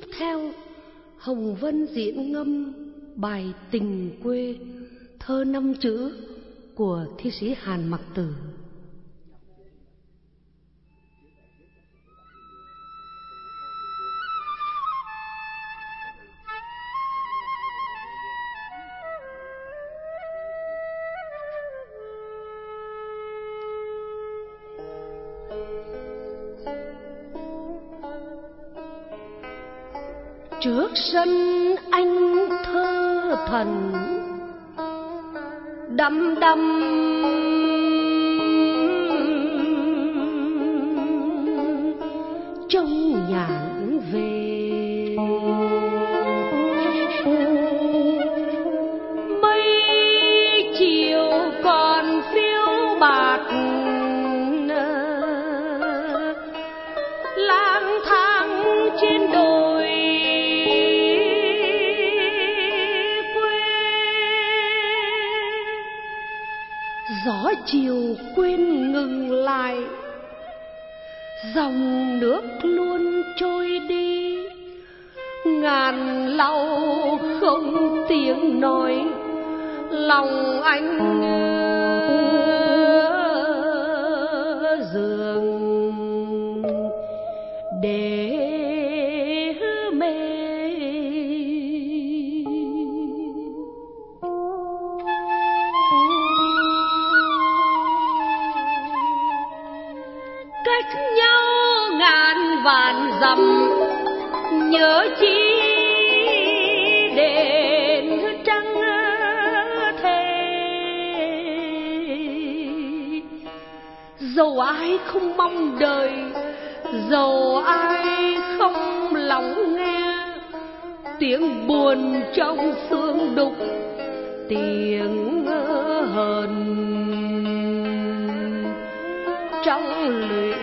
Tiếp theo, Hồng Vân diễn ngâm bài Tình Quê, thơ 5 chữ của thi sĩ Hàn Mặc Tử. Trước sân anh thơ thần đăm đăm, trông nhàn về mây chiều còn phiêu bạt, lang thang trên đồi gió chiều quên ngừng lại, dòng nước luôn trôi đi, ngàn lau không tiếng nói, lòng anh giường để mê. Cách nhau ngàn vạn dặm, nhớ chi đến trăng thề. Dẫu ai không mong đời, dẫu ai không lắng nghe, tiếng buồn trong xương đục, tiếng hờn trong lụy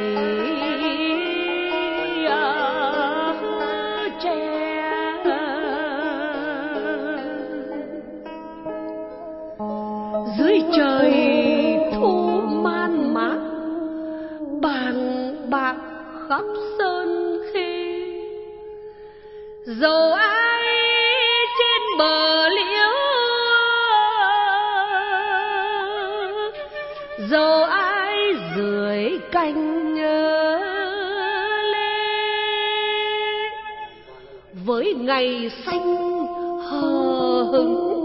tre. Dưới trời thu man mát, bàng bạc khắp sơn khê, dẫu ai trên bờ liễu, dẫu ai dưới cành lê, với ngày xanh hờ hững